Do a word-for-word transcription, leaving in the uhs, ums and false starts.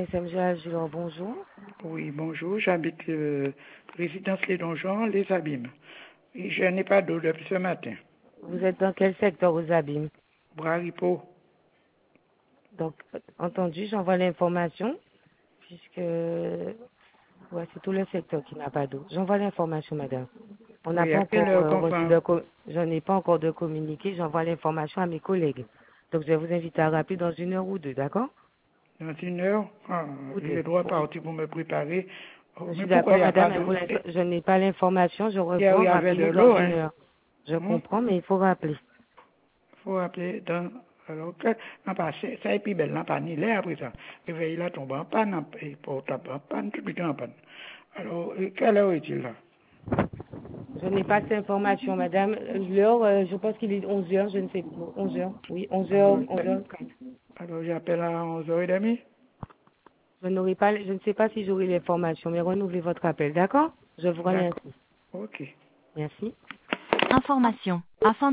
S M G Agilor, bonjour. Oui, bonjour. J'habite euh, résidence Les Donjons, Les Abîmes. Et je n'ai pas d'eau depuis ce matin. Vous êtes dans quel secteur aux Abîmes? Braripo. Donc, entendu, j'envoie l'information, puisque ouais, c'est tout le secteur qui n'a pas d'eau. J'envoie l'information, madame. On n'a Oui, pas à quelle encore heure euh, qu'on reçu fait? de co- je n'ai pas encore de communiqué, j'envoie l'information à mes collègues. Donc, je vais vous inviter à rappeler dans une heure ou deux, d'accord? Dans une heure? Ah, Ou deux. je dois Oui. partir pour me préparer. Oh, Je mais suis pourquoi il d'accord, n'y a madame, pas mais d'eau? pour l'instant, je n'ai pas l'information. Je Hier, il revois, y avait de rappelez-nous dans l'eau, une hein? heure. Je Il comprends, mais il faut rappeler. faut appeler dans... Alors, que, non, pas, c'est- ça est plus belle, non, pas ni l'air après ça. Réveil là tombe en panne, en- et portable en panne, tout le temps en panne. Alors, euh, quelle heure est-il là? Je n'ai pas cette information, madame. L'heure, euh, je pense qu'il est onze heures, je ne sais pas. onze heures, oui, onze heures, Alors, onze heures quatre. alors j'appelle à onze heures trente. Je n'aurai pas, je ne sais pas si j'aurai l'information, mais renouvelez votre appel, d'accord? Je vous remercie. D'accord. Ok. Merci. Information. Afin